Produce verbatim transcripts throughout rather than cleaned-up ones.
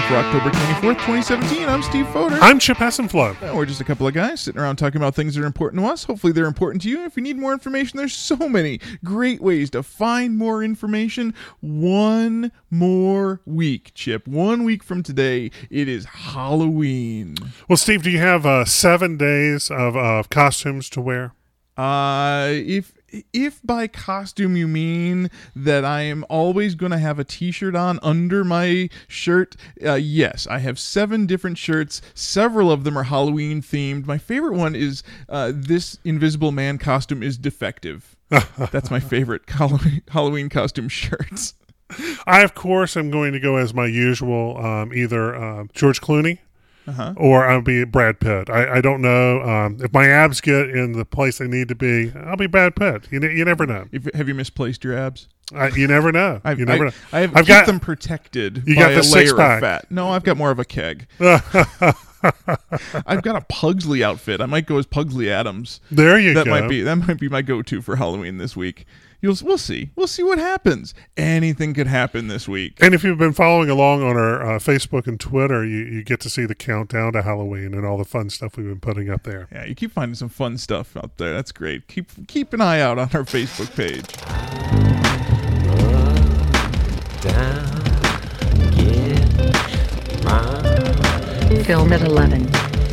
for October twenty-fourth, twenty seventeen. I'm Steve Foder. I'm Chip Hassenflow. And we're just a couple of guys sitting around talking about things that are important to us. Hopefully they're important to you. If you need more information, there's so many great ways to find more information. One more week, Chip. One week from today, it is Halloween. Well, Steve, do you have uh, seven days of uh, costumes to wear? Uh, if if by costume you mean that I am always going to have a t-shirt on under my shirt, uh, yes, I have seven different shirts. Several of them are Halloween themed. My favorite one is uh, this Invisible Man costume is defective. That's my favorite Halloween, Halloween costume shirts. I, of course, am going to go as my usual, um, either uh, George Clooney. Uh-huh. Or I'll be Brad Pitt. I, I don't know. Um, if my abs get in the place they need to be, I'll be Brad Pitt. You you never know. If, have you misplaced your abs? I, you never know. I've, you never I, know. I have I've kept got them protected you by got the a six layer pack. of fat. No, I've got more of a keg. I've got a Pugsley outfit. I might go as Pugsley Adams. There you that go. That might be that might be my go-to for Halloween this week. You'll, we'll see. We'll see what happens. Anything could happen this week. And if you've been following along on our uh, Facebook and Twitter, you, you get to see the countdown to Halloween and all the fun stuff we've been putting up there. Yeah, you keep finding some fun stuff out there. That's great. Keep keep an eye out on our Facebook page. Down, get Film at eleven.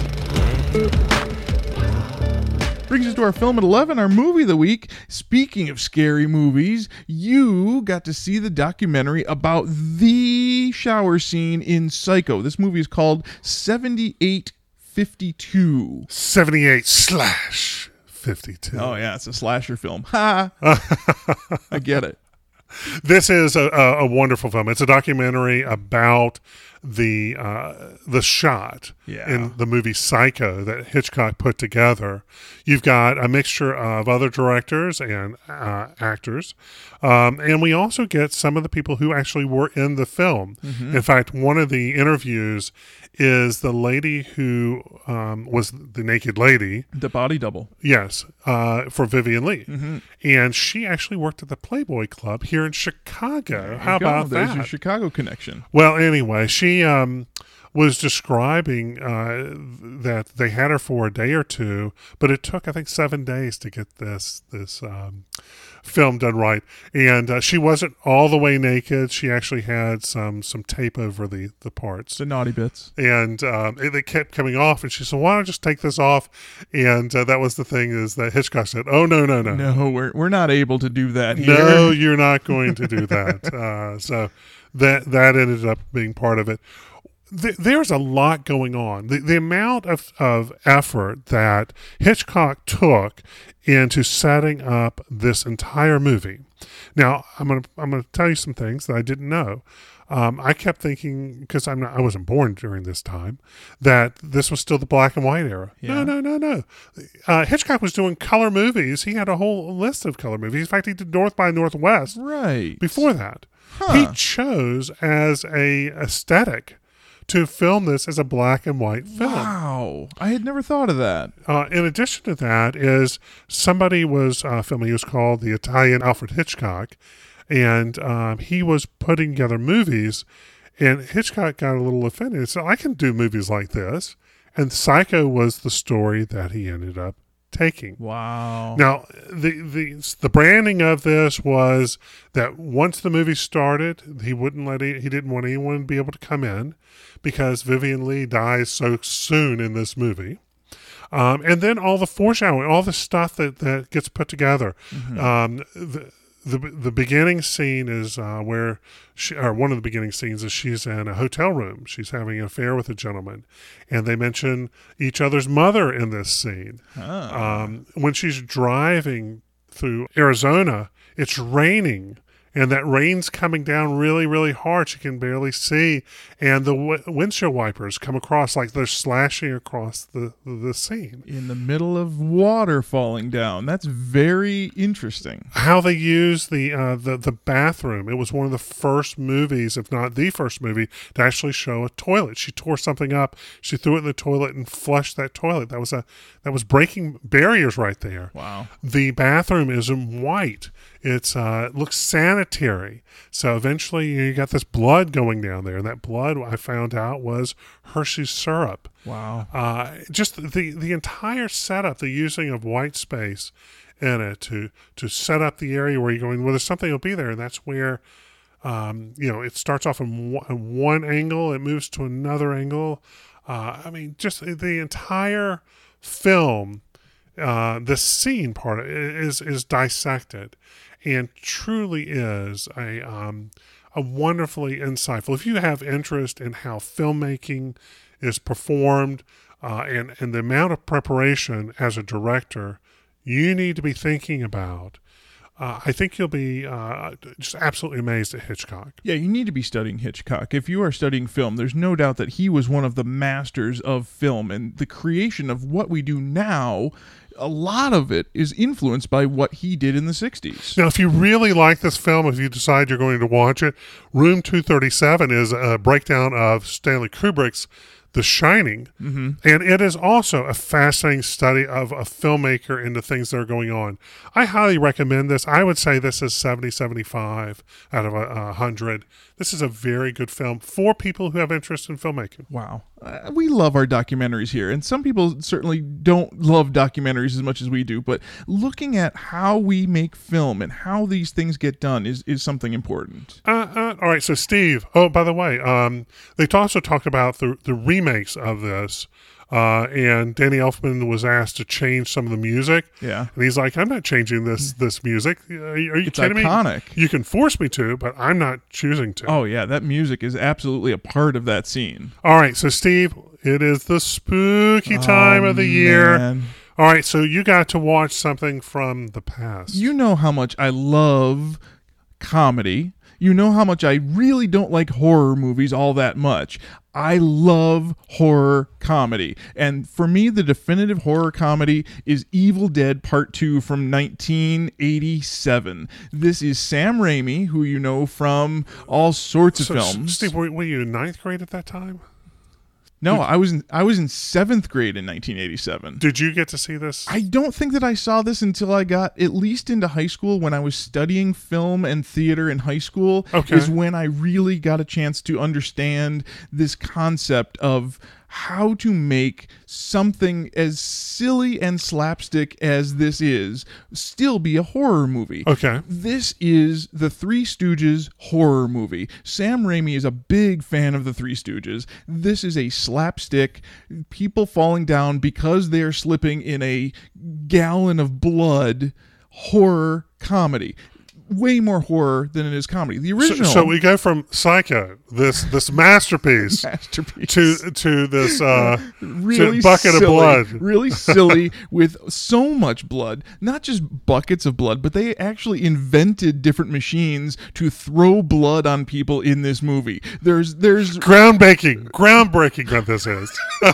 Brings us to our Film at eleven, our movie of the week. Speaking of scary movies, you got to see the documentary about the shower scene in Psycho. This movie is called seventy-eight fifty-two. seventy-eight slash fifty-two. Oh, yeah, it's a slasher film. Ha! I get it. This is a, a, a wonderful film. It's a documentary about the uh, the shot yeah. in the movie Psycho that Hitchcock put together. You've got a mixture of other directors and uh, actors, um, and we also get some of the people who actually were in the film. Mm-hmm. In fact, one of the interviews is the lady who um, was the naked lady. The body double. Yes, uh, for Vivian Leigh. Mm-hmm. And she actually worked at the Playboy Club here in Chicago. How go. about There's that? your Chicago connection. Well, anyway, she um, was describing uh, that they had her for a day or two, but it took, I think, seven days to get this this um, film done right. And uh, she wasn't all the way naked. She actually had some some tape over the, the parts. The naughty bits. And um, it, it kept coming off. And she said, why don't I just take this off? And uh, that was the thing is that Hitchcock said, oh, no, no, no. No, we're, we're not able to do that here. No, you're not going to do that. uh, so that that ended up being part of it. There's a lot going on. The, the amount of, of effort that Hitchcock took into setting up this entire movie. Now, I'm gonna I'm gonna tell you some things that I didn't know. Um, I kept thinking, because I'm not, I wasn't born during this time, that this was still the black and white era. Yeah. No, no, no, no. Uh, Hitchcock was doing color movies. He had a whole list of color movies. In fact, he did North by Northwest right before that. Huh. He chose as a aesthetic to film this as a black and white film. Wow. I had never thought of that. Uh, in addition to that is somebody was uh, filming, he was called the Italian Alfred Hitchcock, and um, he was putting together movies, and Hitchcock got a little offended and said, I can do movies like this. And Psycho was the story that he ended up taking. Wow. Now, the, the the branding of this was that once the movie started, he wouldn't let he, he didn't want anyone to be able to come in because Vivian Leigh dies so soon in this movie. Um, and then all the foreshadowing, all the stuff that, that gets put together. Mm-hmm. Um, the, the the beginning scene is uh, where she, or one of the beginning scenes is she's in a hotel room. She's having an affair with a gentleman, and they mention each other's mother in this scene. Oh. Um, when she's driving through Arizona, it's raining. And that rain's coming down really, really hard. She can barely see. And the w- windshield wipers come across like they're slashing across the, the scene. In the middle of water falling down. That's very interesting. How they use the, uh, the, the bathroom. It was one of the first movies, if not the first movie, to actually show a toilet. She tore something up. She threw it in the toilet and flushed that toilet. That was a that was breaking barriers right there. Wow. The bathroom is in white. It's uh, it looks sanitary. So eventually you got this blood going down there, and that blood I found out was Hershey's syrup. Wow. Uh, just the the entire setup, the using of white space in it to to set up the area where you're going. Well, there's something will be there, and that's where. Um, you know, it starts off in one, one angle, it moves to another angle. Uh, I mean, just the entire film, uh, the scene part is is dissected, and truly is a um, a wonderfully insightful. If you have interest in how filmmaking is performed uh, and and the amount of preparation as a director, you need to be thinking about. Uh, I think you'll be uh, just absolutely amazed at Hitchcock. Yeah, you need to be studying Hitchcock. If you are studying film, there's no doubt that he was one of the masters of film, and the creation of what we do now, a lot of it is influenced by what he did in the sixties. Now, if you really like this film, if you decide you're going to watch it, Room two thirty-seven is a breakdown of Stanley Kubrick's The Shining, mm-hmm. and it is also a fascinating study of a filmmaker and the things that are going on. I highly recommend this. I would say this is seventy, seventy-five out of a one hundred. This is a very good film for people who have interest in filmmaking. Wow. Uh, we love our documentaries here, and some people certainly don't love documentaries as much as we do, but looking at how we make film and how these things get done is, is something important. Uh, uh, all right, so Steve, oh, by the way, um, they also talked about the, the remakes of this, uh, and Danny Elfman was asked to change some of the music. Yeah. And he's like, I'm not changing this this music. Are you, are you It's kidding iconic. me? You can force me to, but I'm not choosing to. Oh, yeah, that music is absolutely a part of that scene. All right, so Steve, it is the spooky time oh, of the year. Man. All right, so you got to watch something from the past. You know how much I love comedy. You know how much I really don't like horror movies all that much. I love horror comedy. And for me, the definitive horror comedy is Evil Dead Part two from nineteen eighty-seven. This is Sam Raimi, who you know from all sorts of so, films. Steve, were, were you in ninth grade at that time? No, I was in I was in seventh grade in nineteen eighty-seven. Did you get to see this? I don't think that I saw this until I got at least into high school. When I was studying film and theater in high school, okay. is when I really got a chance to understand this concept of how to make something as silly and slapstick as this is still be a horror movie. Okay. This is the Three Stooges horror movie. Sam Raimi is a big fan of the Three Stooges. This is a slapstick, people falling down because they're slipping in a gallon of blood horror comedy. Way more horror than it is comedy. The original. So, so we go from Psycho, this this masterpiece, masterpiece. to to this uh, really to bucket silly, of blood. Really silly with so much blood. Not just buckets of blood, but they actually invented different machines to throw blood on people in this movie. There's there's groundbreaking, groundbreaking what this is.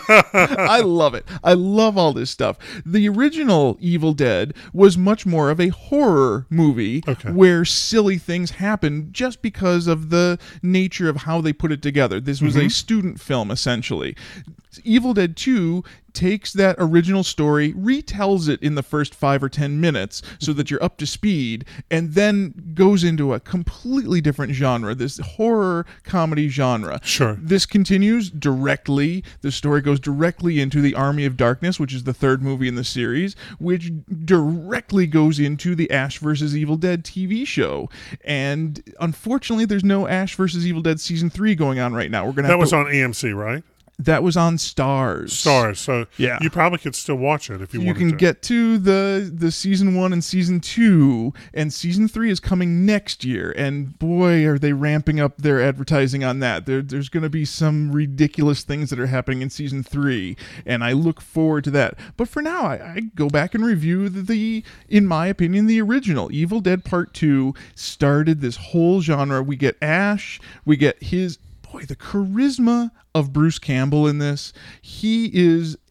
I love it. I love all this stuff. The original Evil Dead was much more of a horror movie. Okay. Where silly things happen just because of the nature of how they put it together. This was mm-hmm. a student film, essentially. Evil Dead two takes that original story, retells it in the first five or ten minutes so that you're up to speed, and then goes into a completely different genre, this horror comedy genre. Sure. This continues directly. The story goes directly into The Army of Darkness, which is the third movie in the series, which directly goes into the Ash versus. Evil Dead T V show. And unfortunately, there's no Ash versus. Evil Dead season three going on right now. We're gonna That have was to- on A M C, right? That was on Stars. Stars. So yeah. you probably could still watch it if you, you wanted can to. get to the the season one and season two, and season three is coming next year. And boy, are they ramping up their advertising on that. There, there's going to be some ridiculous things that are happening in season three, and I look forward to that. But for now, I, I go back and review the, the, in my opinion, the original Evil Dead Part two started this whole genre. We get Ash, we get his. Boy, the charisma of Bruce Campbell in this. He is a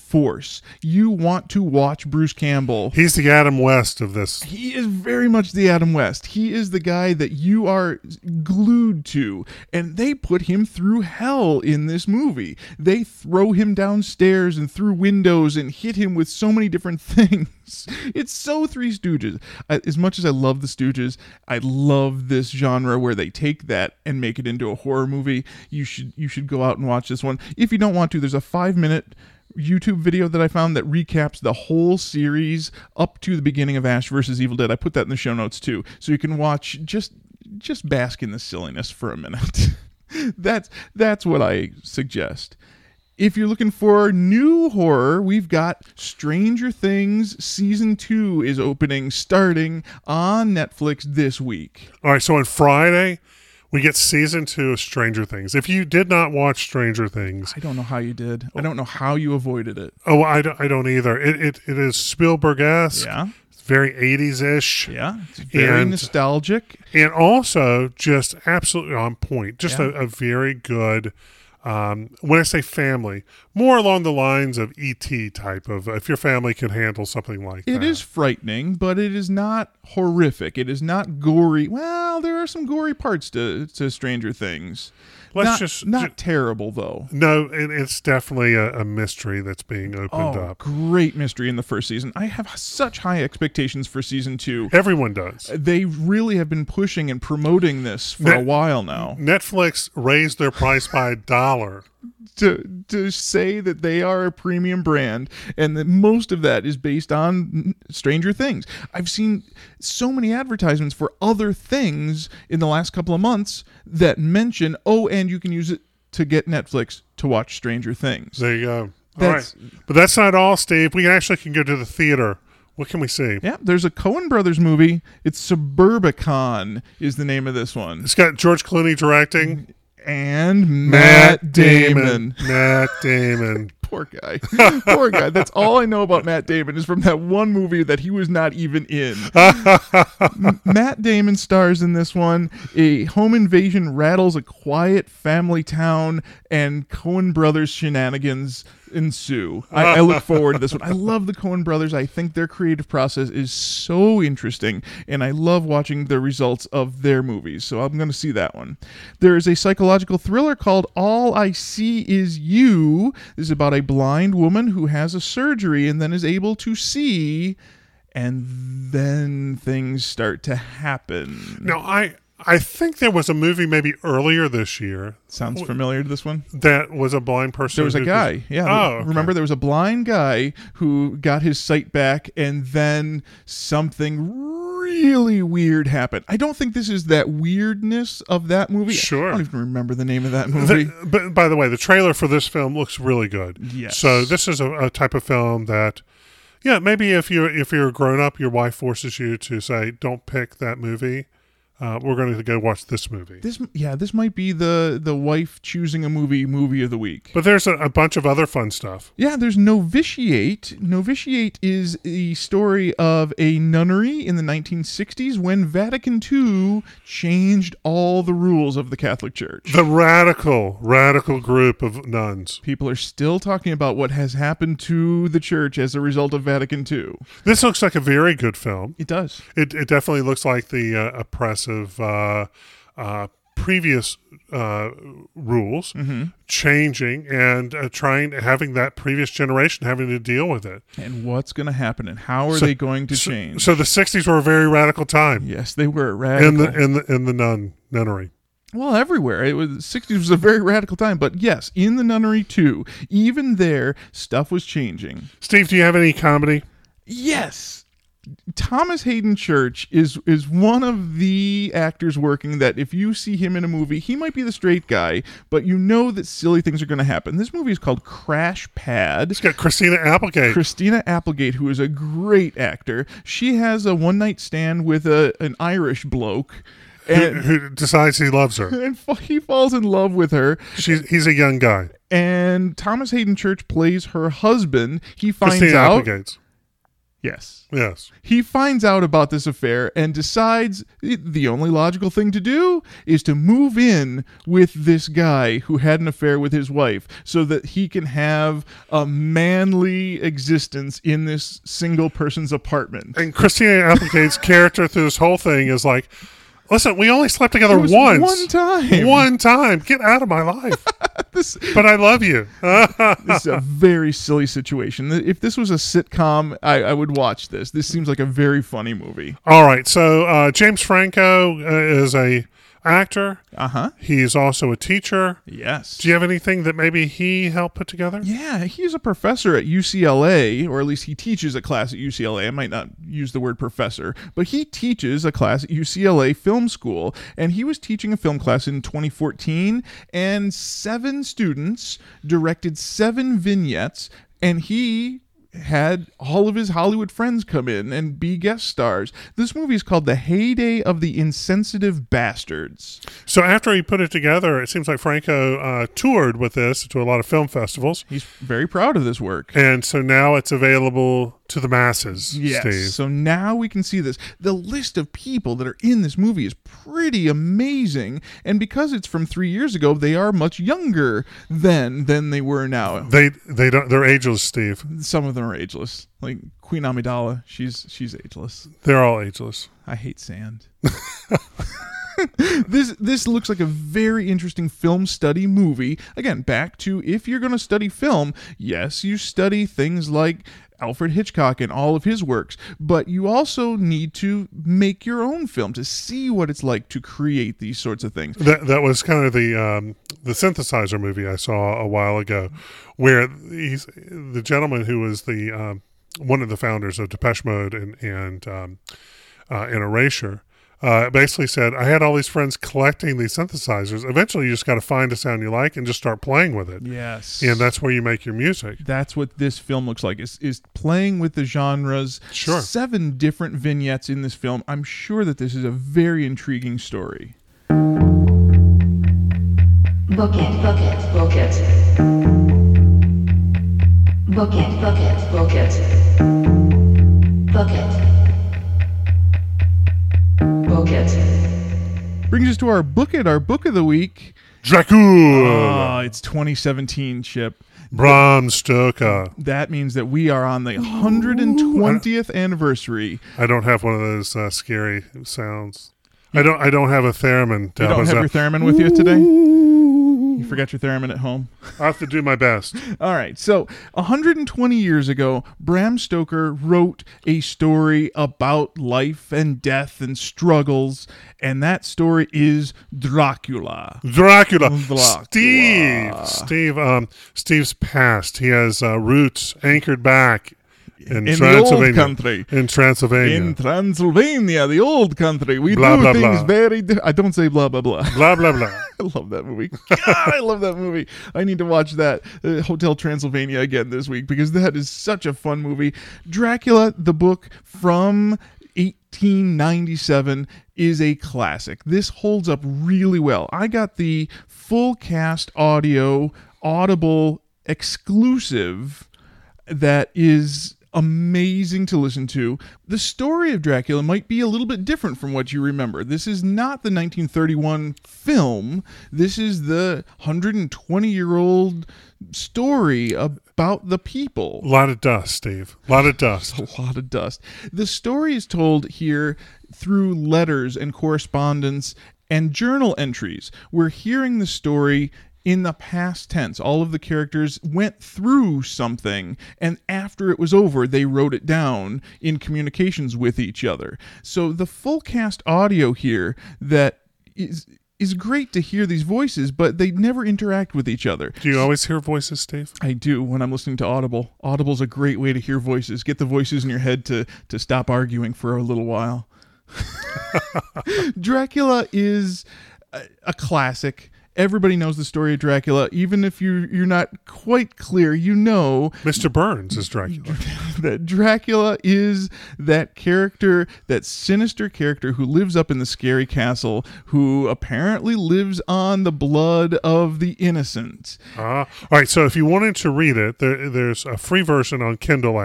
force. You want to watch Bruce Campbell. He's the Adam West of this. He is very much the Adam West. He is the guy that you are glued to. And they put him through hell in this movie. They throw him downstairs and through windows and hit him with so many different things. It's so Three Stooges. I, as much as I love the Stooges, I love this genre where they take that and make it into a horror movie. You should you should go out and watch this one. If you don't want to, there's a five minute YouTube video that I found that recaps the whole series up to the beginning of Ash versus Evil Dead. I put that in the show notes too, so you can watch just just bask in the silliness for a minute. that's that's what I suggest. If you're looking for new horror, we've got Stranger Things Season two is opening, starting on Netflix this week. All right, so on Friday, we get Season two of Stranger Things. If you did not watch Stranger Things... I don't know how you did. I don't know how you avoided it. Oh, I don't, I don't either. It, it It is Spielberg-esque. Yeah. It's very eighties-ish. Yeah. It's very and, nostalgic. And also just absolutely on point. Just Yeah. a, a very good... Um, when I say family, more along the lines of E T type of, if your family can handle something like It that. It is frightening, but it is not horrific. It is not gory. Well, there are some gory parts to, to Stranger Things. Let's not, just not ju- terrible though. No, it, it's definitely a, a mystery that's being opened Oh, up. great mystery in the first season. I have such high expectations for season two. Everyone does. They really have been pushing and promoting this for Net- a while now. Netflix raised their price by a dollar. To to say that they are a premium brand and that most of that is based on Stranger Things. I've seen so many advertisements for other things in the last couple of months that mention, oh, and you can use it to get Netflix to watch Stranger Things. There you go. All That's- right. But that's not all, Steve. We actually can go to the theater. What can we see? Yeah, there's a Coen Brothers movie. It's Suburbicon is the name of this one. It's got George Clooney directing. And Matt Damon. Matt Damon. Poor guy. Poor guy. That's all I know about Matt Damon is from that one movie that he was not even in. M- Matt Damon stars in this one. A home invasion rattles a quiet family town, and Coen Brothers shenanigans ensue. I, I look forward to this one. I love the Coen Brothers. I think their creative process is so interesting, and I love watching the results of their movies. So I'm going to see that one. There is a psychological thriller called All I See Is You. This is about a blind woman who has a surgery and then is able to see, and then things start to happen. Now, I I think there was a movie maybe earlier this year Sounds familiar to this one? that was a blind person. There was a who guy, could- yeah. Oh, okay. Remember, there was a blind guy who got his sight back, and then something really weird happened. I don't think this is that weirdness of that movie. Sure. I don't even remember the name of that movie. The- but by the way, the trailer for this film looks really good. Yes. So this is a, a type of film that, yeah, maybe if you if you're a grown up, your wife forces you to say, "Don't pick that movie. Uh, we're going to go watch this movie." This, yeah, this might be the the wife choosing a movie movie of the week. But there's a, a bunch of other fun stuff. Yeah, there's Novitiate. Novitiate is the story of a nunnery in the nineteen sixties when Vatican two changed all the rules of the Catholic Church. The radical, radical group of nuns. People are still talking about what has happened to the church as a result of Vatican two. This looks like a very good film. It does. It, it definitely looks like the uh, oppressive uh, uh, previous uh, rules Mm-hmm. changing and uh, trying having that previous generation having to deal with it. And what's going to happen and how are So- they going to so, change? So the sixties were a very radical time Yes, they were radical. in the in the in the nun nunnery. Well, everywhere. It was sixties was a very radical time, but yes, in the nunnery too. Even there, stuff was changing. Steve, do you have any comedy? Yes. Thomas Hayden Church is is one of the actors working that if you see him in a movie, he might be the straight guy, but you know that silly things are going to happen. This movie is called Crash Pad. It's got Christina Applegate. Christina Applegate, who is a great actor, she has a one night stand with a an Irish bloke. who, And, who decides he loves her. and fa- he falls in love with her. She's he's a young guy. And Thomas Hayden Church plays her husband. He finds Christina out. Applegate's. Yes. Yes. He finds out about this affair and decides the only logical thing to do is to move in with this guy who had an affair with his wife so that he can have a manly existence in this single person's apartment. And Christina Applegate's character through this whole thing is like, listen, we only slept together It was once. one time. One time. Get out of my life. This, But I love you. this is a very silly situation. If this was a sitcom, I, I would watch this. This seems like a very funny movie. All right. So uh, James Franco uh, is a actor. Uh-huh. He's also a teacher. Yes. Do you have anything that maybe he helped put together? Yeah, he's a professor at U C L A, or at least he teaches a class at U C L A. I might not use the word professor, but he teaches a class at U C L A Film School, and he was teaching a film class in twenty fourteen, and seven students directed seven vignettes, and he had all of his Hollywood friends come in and be guest stars. This movie is called The Heyday of the Insensitive Bastards. So after he put it together, it seems like Franco uh, toured with this to a lot of film festivals. He's very proud of this work. And so now it's available to the masses, Yes. Steve. So now we can see this. The list of people that are in this movie is pretty amazing. And because it's from three years ago, they are much younger then than they were now. They they don't they're ageless, Steve. Some of them are ageless. Like Queen Amidala, she's she's ageless. They're all ageless. I hate sand. This this looks like a very interesting film study movie. Again, back to if you're going to study film, yes, you study things like Alfred Hitchcock and all of his works, but you also need to make your own film to see what it's like to create these sorts of things. That that was kind of the um, the synthesizer movie I saw a while ago, where he's the gentleman who was the um, one of the founders of Depeche Mode and and um, uh, and Erasure. Uh, basically said, I had all these friends collecting these synthesizers. Eventually, you just got to find a sound you like and just start playing with it. Yes. And that's where you make your music. That's what this film looks like, is, is playing with the genres. Sure. Seven different vignettes in this film. I'm sure that this is a very intriguing story. Book it, book it, book it. Book it, book it, book it. Book it. Book it. Brings us to our book it, our book of the week. Dracula. Oh, it's twenty seventeen, Chip. Bram Stoker. That means that we are on the one hundred twentieth anniversary. I don't have one of those uh, scary sounds. I don't. I don't have a theremin. You don't have your theremin with you today? You forgot your theremin at home? I have to do my best. All right. So one hundred twenty years ago, Bram Stoker wrote a story about life and death and struggles, and that story is Dracula. Dracula. Dracula. Steve. Steve. Um. Steve's past. He has uh, roots anchored back in, In the Transylvania. old country. In Transylvania. In Transylvania, the old country, we Blah, do blah, things blah. very. Di- I don't say blah blah blah. blah blah blah. I love that movie. God, I love that movie. I need to watch that uh, Hotel Transylvania again this week because that is such a fun movie. Dracula, the book from eighteen ninety-seven, is a classic. This holds up really well. I got the full cast audio, Audible exclusive that is amazing to listen to. The story of Dracula might be a little bit different from what you remember. This is not the nineteen thirty-one film. This is the one hundred twenty year old story about the people. A lot of dust, Steve. A lot of dust. A lot of dust. The story is told here through letters and correspondence and journal entries. We're hearing the story in the past tense. All of the characters went through something, and after it was over, they wrote it down in communications with each other. So the full cast audio here that is is great to hear these voices, but they never interact with each other. Do you always hear voices, Steve? I do when I'm listening to Audible. Audible's a great way to hear voices. Get the voices in your head to to stop arguing for a little while. Dracula is a, a classic. Everybody knows the story of Dracula. Even if you, you're not quite clear, you know Mister Burns is Dracula. that Dracula is that character, that sinister character who lives up in the scary castle, who apparently lives on the blood of the innocent. Uh, all right, so if you wanted to read it, there, there's a free version on Kindle app.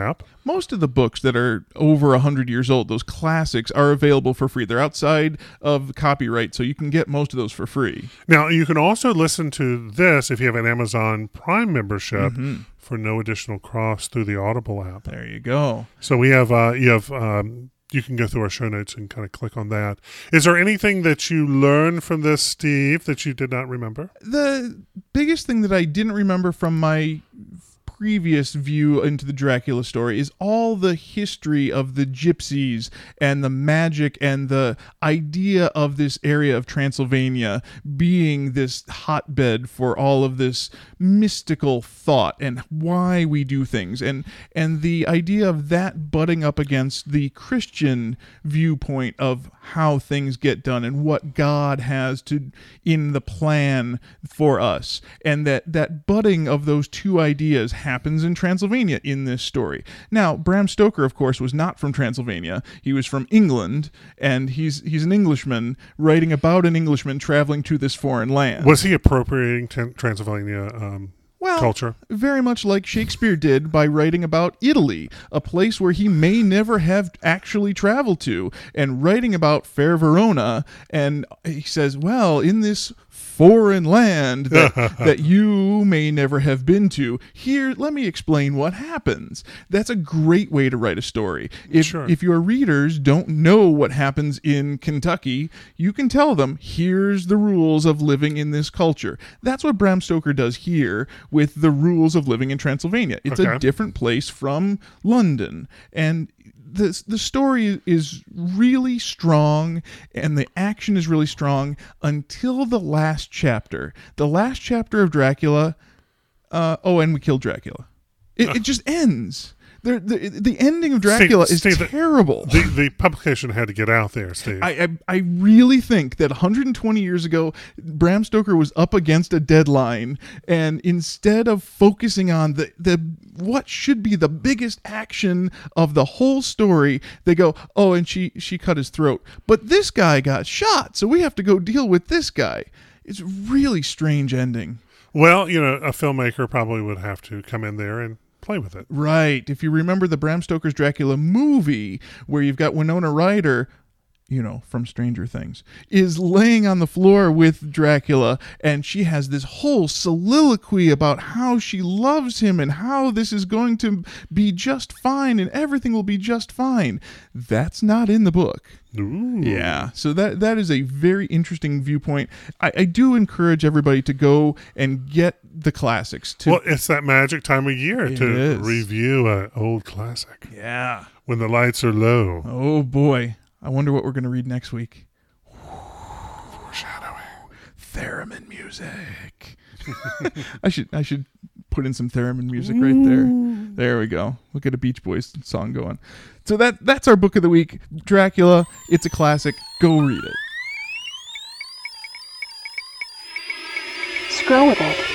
most of the books that are over a hundred years old, those classics, are available for free. They're outside of copyright, so you can get most of those for free. Now, you can also listen to this if you have an Amazon Prime membership Mm-hmm. for no additional cost through the Audible app. There you go. So we have, uh, you have, um, you can go through our show notes and kind of click on that. Is there anything that you learned from this, Steve, that you did not remember? The biggest thing that I didn't remember from my previous view into the Dracula story is all the history of the gypsies and the magic and the idea of this area of Transylvania being this hotbed for all of this mystical thought and why we do things, and and the idea of that butting up against the Christian viewpoint of how things get done and what God has to in the plan for us, and that that butting of those two ideas happens in Transylvania in this story. Now, Bram Stoker, of course, was not from Transylvania. He was from England, and he's he's an Englishman writing about an Englishman traveling to this foreign land. Was he appropriating t- Transylvania um, Well, culture? very much like Shakespeare did by writing about Italy, a place where he may never have actually traveled to, and writing about fair Verona. And he says, well, in this foreign land that, that you may never have been to, here, let me explain what happens. That's a great way to write a story. If, Sure. if your readers don't know what happens in Kentucky, you can tell them, here's the rules of living in this culture. That's what Bram Stoker does here with the rules of living in Transylvania. It's Okay. a different place from London. And the, the story is really strong and the action is really strong until the last chapter. The last chapter of Dracula, uh, oh, and we killed Dracula. It, it just ends. The, the, the ending of Dracula Steve, is Steve, the- terrible. The, the publication had to get out there, Steve. I, I I really think that one hundred twenty years ago, Bram Stoker was up against a deadline, and instead of focusing on the, the what should be the biggest action of the whole story, they go, oh, and she she cut his throat, but this guy got shot, so we have to go deal with this guy. It's a really strange ending. well, you know, a filmmaker probably would have to come in there and play with it. Right. If you remember the Bram Stoker's Dracula movie, where you've got Winona Ryder, you know, from Stranger Things, is laying on the floor with Dracula, and she has this whole soliloquy about how she loves him and how this is going to be just fine and everything will be just fine. That's not in the book. Ooh. Yeah, so that that is a very interesting viewpoint. I, I do encourage everybody to go and get the classics. To, Well, it's that magic time of year It to is. review an old classic yeah. when the lights are low. Oh boy, I wonder what we're going to read next week. Foreshadowing. Theremin music. I should I should put in some theremin music right there. There we go. We'll get a Beach Boys song going. So that that's our book of the week, Dracula. It's a classic. Go read it. Scroll with it.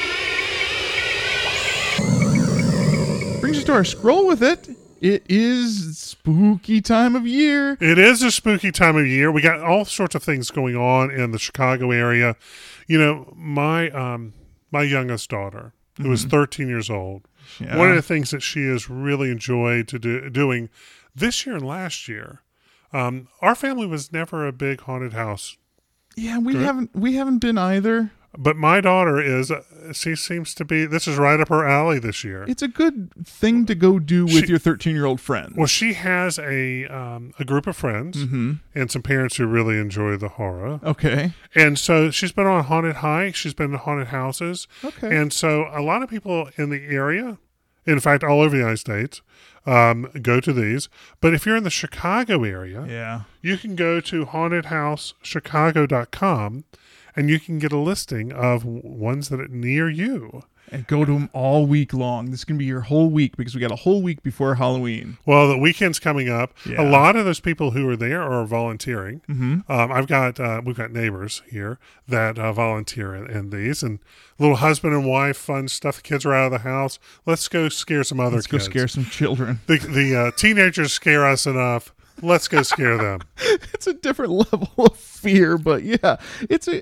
Brings us to our scroll with it. It is spooky time of year. It is a spooky time of year. We got all sorts of things going on in the Chicago area. You know, my um, my youngest daughter, who is thirteen years old, Yeah. one of the things that she has really enjoyed to do, doing this year and last year, um, our family was never a big haunted house. Yeah, we Good. haven't we haven't been either. But my daughter is, uh, she seems to be, this is right up her alley this year. It's a good thing to go do with She- your thirteen-year-old friend. Well, she has a um, a group of friends Mm-hmm. and some parents who really enjoy the horror. Okay. And so she's been on haunted hikes. She's been to haunted houses. Okay. And so a lot of people in the area, in fact, all over the United States, um, go to these. But if you're in the Chicago area, Yeah. you can go to haunted house chicago dot com and you can get a listing of w- ones that are near you. And go to them all week long. This is going to be your whole week because we got a whole week before Halloween. Well, the weekend's coming up. Yeah. A lot of those people who are there are volunteering. Mm-hmm. Um, I've got uh, we've got neighbors here that uh, volunteer in, in these, and little husband and wife fun stuff. The kids are out of the house. Let's go scare some other Let's go kids. scare some children. The the uh, teenagers scare us enough. Let's go scare them. It's a different level of fear, but yeah, it's a. It,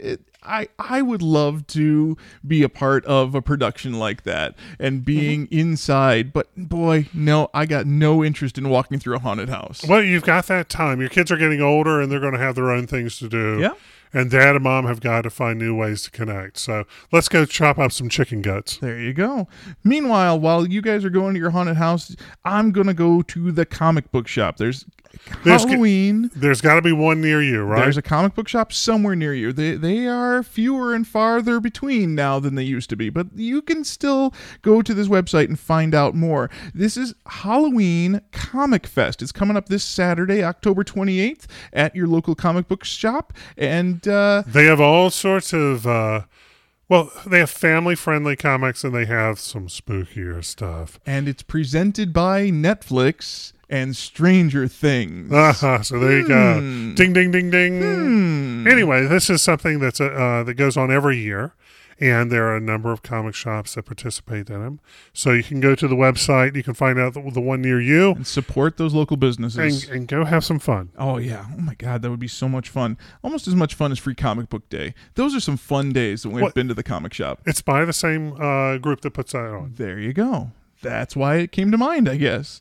I I would love to be a part of a production like that and being mm-hmm. inside, but boy, no, I got no interest in walking through a haunted house. Well, you've got that time. Your kids are getting older and they're going to have their own things to do. Yeah. And dad and mom have got to find new ways to connect. So let's go chop up some chicken guts. There you go. Meanwhile, while you guys are going to your haunted house, I'm going to go to the comic book shop. There's There's, Halloween. There's got to be one near you, right? There's a comic book shop somewhere near you. They they are fewer and farther between now than they used to be, but you can still go to this website and find out more. This is Halloween Comic Fest. It's coming up this Saturday, October twenty-eighth, at your local comic book shop, and uh, they have all sorts of. Uh, Well, they have family-friendly comics, and they have some spookier stuff. And it's presented by Netflix and Stranger Things. Uh-huh, so there you go. Hmm. Ding, ding, ding, ding. Hmm. Anyway, this is something that's uh, that goes on every year, and there are a number of comic shops that participate in them. So you can go to the website. You can find out the, the one near you. And support those local businesses. And, and go have some fun. Oh, yeah. Oh, my God. That would be so much fun. Almost as much fun as Free Comic Book Day. Those are some fun days when we've What? been to the comic shop. It's by the same uh, group that puts that on. There you go. That's why it came to mind, I guess.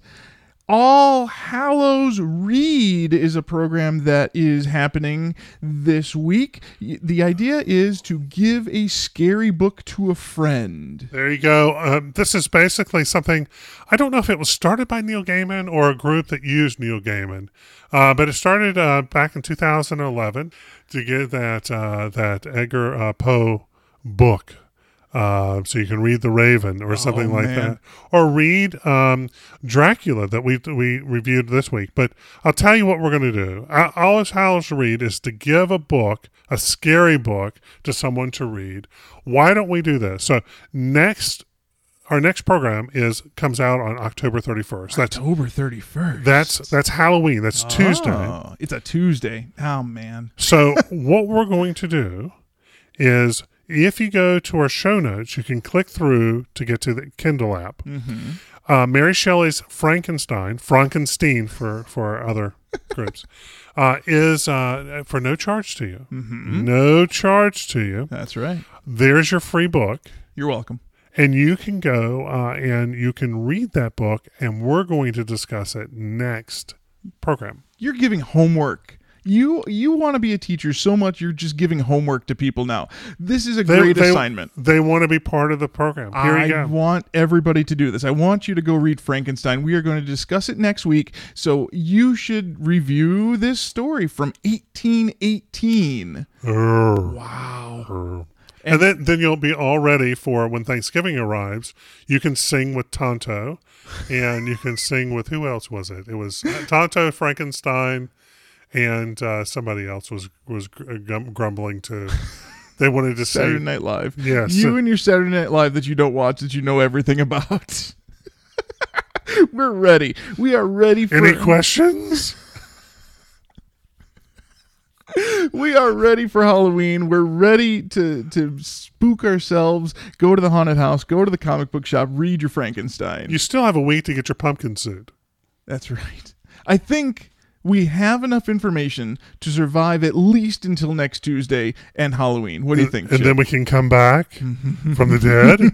All Hallows Read is a program that is happening this week. The idea is to give a scary book to a friend. There you go. Um, this is basically something, I don't know if it was started by Neil Gaiman or a group that used Neil Gaiman, uh, but it started uh, back in two thousand eleven to get that, uh, that Edgar uh, Poe book. Uh, so you can read The Raven or something oh, like man. that, or read um, Dracula that we we reviewed this week. But I'll tell you what we're going to do. All Hallows Read is to give a book, a scary book, to someone to read. Why don't we do this? So next, our next program is comes out on October thirty-first. That's October thirty-first. That's that's Halloween. That's oh, Tuesday. It's a Tuesday. Oh man. So what we're going to do is, if you go to our show notes, you can click through to get to the Kindle app. Mm-hmm. Uh, Mary Shelley's Frankenstein, Frankenstein for, for our other groups, uh, is uh, for no charge to you. Mm-hmm. No charge to you. That's right. There's your free book. You're welcome. And you can go uh, and you can read that book, and we're going to discuss it next program. You're giving homework. You you want to be a teacher so much you're just giving homework to people now. This is a They- great they- assignment. They want to be part of the program. Here I you go. want everybody to do this. I want you to go read Frankenstein. We are going to discuss it next week. So you should review this story from eighteen eighteen. Urgh. Wow. Urgh. And then, then you'll be all ready for when Thanksgiving arrives. You can sing with Tonto, and you can sing with, who else was it? It was Tonto, Frankenstein, and uh, somebody else was was gr- grumbling too. They wanted to say Saturday Night Live. Yes. You and your Saturday Night Live that you don't watch, that you know everything about. We're ready. We are ready for Any questions? We are ready for Halloween. We're ready to, to spook ourselves, go to the haunted house, go to the comic book shop, read your Frankenstein. You still have a week to get your pumpkin suit. That's right. I think we have enough information to survive at least until next Tuesday and Halloween. What do you think, And Chip? then we can come back from the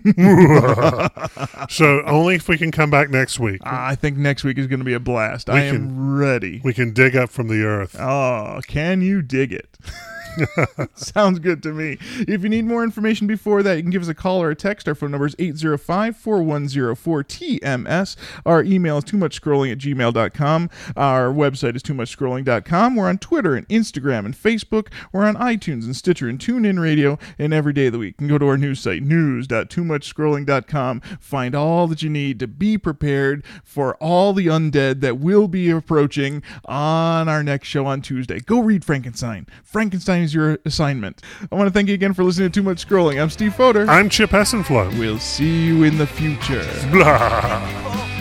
dead. So only if we can come back next week. I think next week is going to be a blast. We I am can- ready. We can dig up from the earth. Oh, can you dig it? Sounds good to me. If you need more information before that, you can give us a call or a text. Our phone number is eight zero five, four one zero, four T M S. Our email is too much scrolling at gmail dot com. Our website is too much scrolling dot com. We're on Twitter and Instagram and Facebook. We're on iTunes and Stitcher and TuneIn Radio and every day of the week. You can go to our news site, news dot too much scrolling dot com. Find all that you need to be prepared for all the undead that will be approaching on our next show on Tuesday. Go read Frankenstein. Frankenstein is your assignment. I want to thank you again for listening to Too Much Scrolling. I'm Steve Fodor. I'm Chip Hessenflow. We'll see you in the future. Blah.